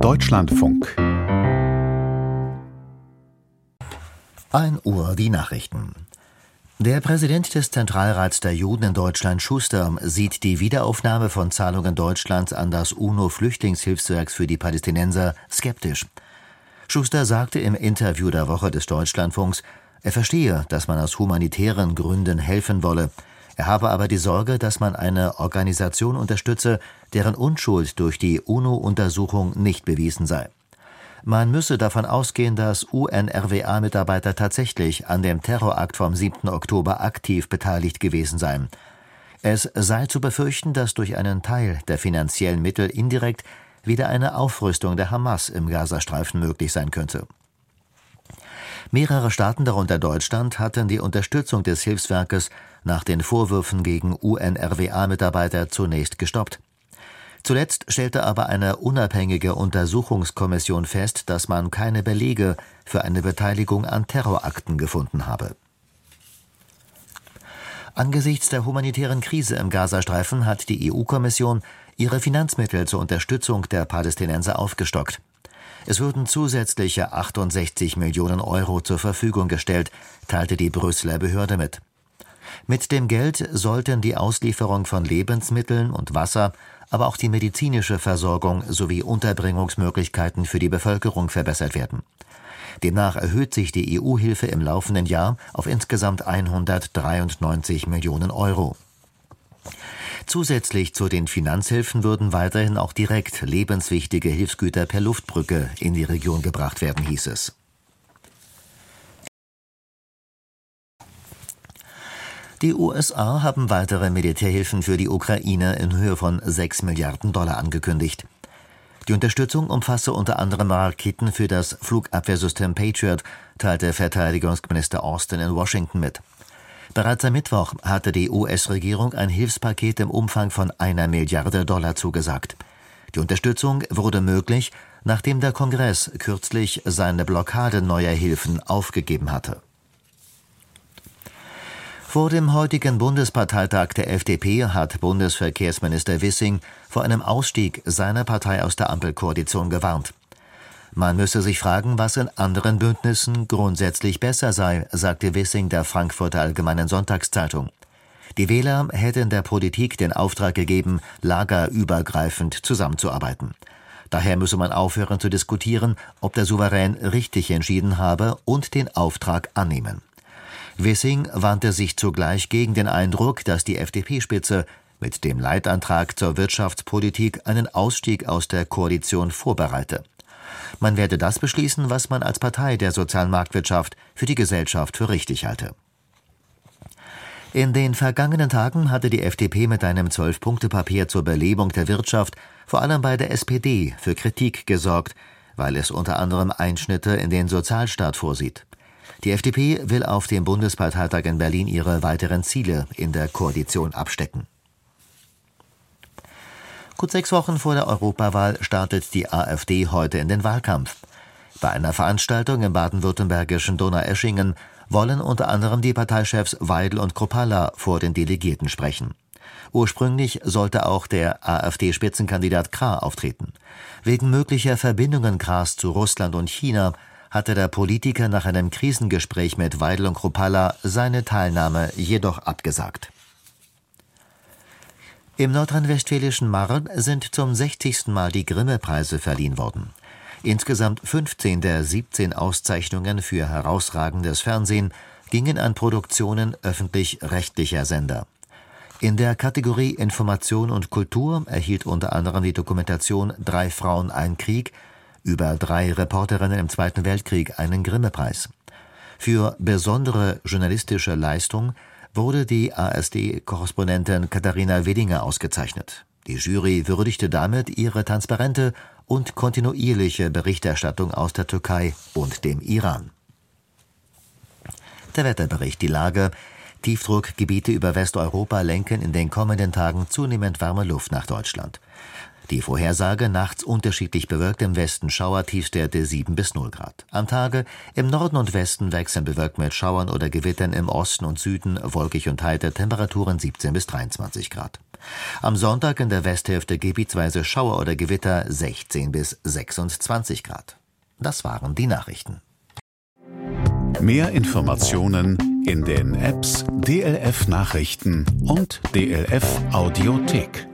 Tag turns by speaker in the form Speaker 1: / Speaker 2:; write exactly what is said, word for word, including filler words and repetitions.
Speaker 1: Deutschlandfunk.
Speaker 2: ein Uhr die Nachrichten. Der Präsident des Zentralrats der Juden in Deutschland, Schuster, sieht die Wiederaufnahme von Zahlungen Deutschlands an das UNO-Flüchtlingshilfswerk für die Palästinenser skeptisch. Schuster sagte im Interview der Woche des Deutschlandfunks, er verstehe, dass man aus humanitären Gründen helfen wolle. Er habe aber die Sorge, dass man eine Organisation unterstütze, deren Unschuld durch die UNO-Untersuchung nicht bewiesen sei. Man müsse davon ausgehen, dass U N R W A-Mitarbeiter tatsächlich an dem Terrorakt vom siebten Oktober aktiv beteiligt gewesen seien. Es sei zu befürchten, dass durch einen Teil der finanziellen Mittel indirekt wieder eine Aufrüstung der Hamas im Gazastreifen möglich sein könnte. Mehrere Staaten, darunter Deutschland, hatten die Unterstützung des Hilfswerkes nach den Vorwürfen gegen U N R W A-Mitarbeiter zunächst gestoppt. Zuletzt stellte aber eine unabhängige Untersuchungskommission fest, dass man keine Belege für eine Beteiligung an Terrorakten gefunden habe. Angesichts der humanitären Krise im Gazastreifen hat die E U-Kommission ihre Finanzmittel zur Unterstützung der Palästinenser aufgestockt. Es würden zusätzliche achtundsechzig Millionen Euro zur Verfügung gestellt, teilte die Brüsseler Behörde mit. Mit dem Geld sollten die Auslieferung von Lebensmitteln und Wasser, aber auch die medizinische Versorgung sowie Unterbringungsmöglichkeiten für die Bevölkerung verbessert werden. Demnach erhöht sich die E U-Hilfe im laufenden Jahr auf insgesamt hundertdreiundneunzig Millionen Euro. Zusätzlich zu den Finanzhilfen würden weiterhin auch direkt lebenswichtige Hilfsgüter per Luftbrücke in die Region gebracht werden, hieß es. Die U S A haben weitere Militärhilfen für die Ukraine in Höhe von sechs Milliarden Dollar angekündigt. Die Unterstützung umfasse unter anderem Raketen für das Flugabwehrsystem Patriot, teilte Verteidigungsminister Austin in Washington mit. Bereits am Mittwoch hatte die U S-Regierung ein Hilfspaket im Umfang von einer Milliarde Dollar zugesagt. Die Unterstützung wurde möglich, nachdem der Kongress kürzlich seine Blockade neuer Hilfen aufgegeben hatte. Vor dem heutigen Bundesparteitag der F D P hat Bundesverkehrsminister Wissing vor einem Ausstieg seiner Partei aus der Ampelkoalition gewarnt. Man müsse sich fragen, was in anderen Bündnissen grundsätzlich besser sei, sagte Wissing der Frankfurter Allgemeinen Sonntagszeitung. Die Wähler hätten der Politik den Auftrag gegeben, lagerübergreifend zusammenzuarbeiten. Daher müsse man aufhören zu diskutieren, ob der Souverän richtig entschieden habe und den Auftrag annehmen. Wissing wandte sich zugleich gegen den Eindruck, dass die F D P-Spitze mit dem Leitantrag zur Wirtschaftspolitik einen Ausstieg aus der Koalition vorbereite. Man werde das beschließen, was man als Partei der sozialen Marktwirtschaft für die Gesellschaft für richtig halte. In den vergangenen Tagen hatte die F D P mit einem Zwölf-Punkte-Papier zur Belebung der Wirtschaft vor allem bei der S P D für Kritik gesorgt, weil es unter anderem Einschnitte in den Sozialstaat vorsieht. Die F D P will auf dem Bundesparteitag in Berlin ihre weiteren Ziele in der Koalition abstecken. Gut sechs Wochen vor der Europawahl startet die AfD heute in den Wahlkampf. Bei einer Veranstaltung im baden-württembergischen Donaueschingen wollen unter anderem die Parteichefs Weidel und Kruppalla vor den Delegierten sprechen. Ursprünglich sollte auch der AfD-Spitzenkandidat Krah auftreten. Wegen möglicher Verbindungen Krahs zu Russland und China hatte der Politiker nach einem Krisengespräch mit Weidel und Kruppalla seine Teilnahme jedoch abgesagt. Im nordrhein-westfälischen Marl sind zum sechzigsten Mal die Grimme-Preise verliehen worden. Insgesamt fünfzehn der siebzehn Auszeichnungen für herausragendes Fernsehen gingen an Produktionen öffentlich-rechtlicher Sender. In der Kategorie Information und Kultur erhielt unter anderem die Dokumentation Drei Frauen, ein Krieg über drei Reporterinnen im Zweiten Weltkrieg einen Grimme-Preis. Für besondere journalistische Leistung wurde die A R D-Korrespondentin Katharina Weddinger ausgezeichnet. Die Jury würdigte damit ihre transparente und kontinuierliche Berichterstattung aus der Türkei und dem Iran. Der Wetterbericht: Die Lage. Tiefdruckgebiete über Westeuropa lenken in den kommenden Tagen zunehmend warme Luft nach Deutschland. Die Vorhersage: nachts unterschiedlich bewölkt, im Westen Schauer, Tiefstwerte sieben bis null Grad. Am Tage im Norden und Westen wechselnd bewölkt mit Schauern oder Gewittern, im Osten und Süden wolkig und heiter, Temperaturen siebzehn bis dreiundzwanzig Grad. Am Sonntag in der Westhälfte gebietsweise Schauer oder Gewitter, sechzehn bis sechsundzwanzig Grad. Das waren die Nachrichten.
Speaker 1: Mehr Informationen in den Apps D L F Nachrichten und D L F Audiothek.